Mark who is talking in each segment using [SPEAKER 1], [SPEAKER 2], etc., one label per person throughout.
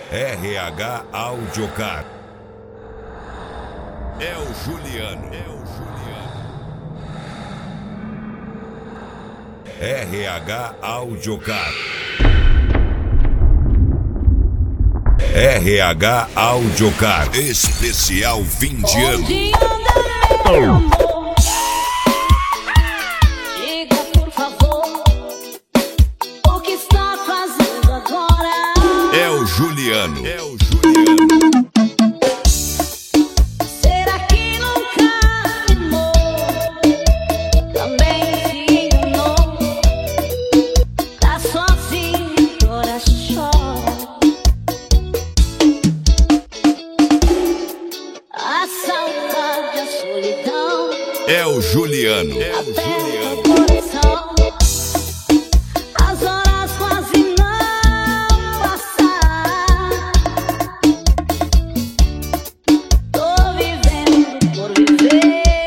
[SPEAKER 1] RH Audiocar. É o Juliano. RH Audiocar. RH Audiocar. Especial fim de ano.
[SPEAKER 2] Diga, por favor, o que está fazendo agora?
[SPEAKER 1] É o Juliano.
[SPEAKER 2] Será que nunca amou? Também se enganou. Tá sozinho, agora chora. A saudade, a solidão.
[SPEAKER 1] É o Juliano.
[SPEAKER 2] Aperta o coração. As horas quase não passar. Tô vivendo por viver,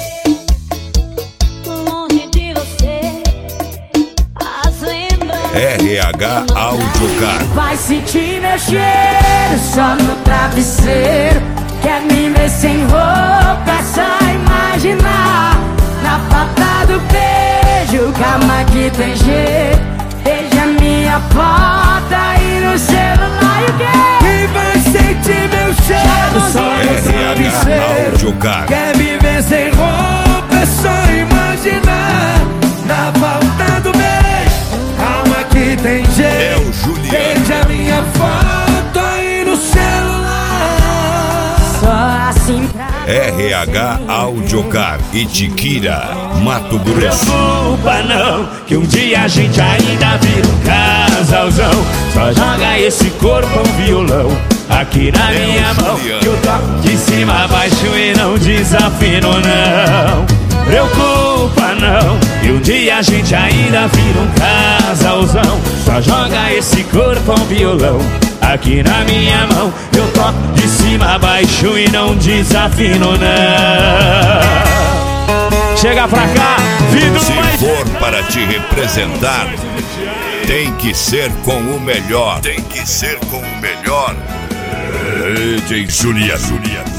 [SPEAKER 2] longe de você. As lembranças
[SPEAKER 1] RH Audiocar.
[SPEAKER 3] Vai sentir meu cheiro só no travesseiro. Quer me ver sem roupa, é só imaginar. Na falta do beijo, calma que tem jeito. Veja minha foto aí no celular e o quê? Quem vai sentir meu cheiro só no
[SPEAKER 1] RH
[SPEAKER 3] travesseiro.
[SPEAKER 1] Audiocar.
[SPEAKER 3] Quer me ver sem roupa, é só imaginar. Na falta do beijo, calma que tem jeito.
[SPEAKER 1] É o Juliano.
[SPEAKER 3] Veja minha foto aí no celular. Só assim pra
[SPEAKER 1] RH Audiocar. Itiquira, Mato Grosso.
[SPEAKER 4] Preocupa não, que um dia a gente ainda vira um casalzão. Só joga esse corpo um violão aqui na minha mão,
[SPEAKER 1] Juliano.
[SPEAKER 4] que eu toco de cima a baixo e não desafino não. Preocupa não, que um dia a gente ainda vira um casalzão. Só joga esse corpo um violão aqui na minha mão, eu toco de cima a baixo e não desafino não. Chega pra cá, vidro
[SPEAKER 1] Se
[SPEAKER 4] mais...
[SPEAKER 1] for para te representar, tem que ser com o melhor. DJ Juliano.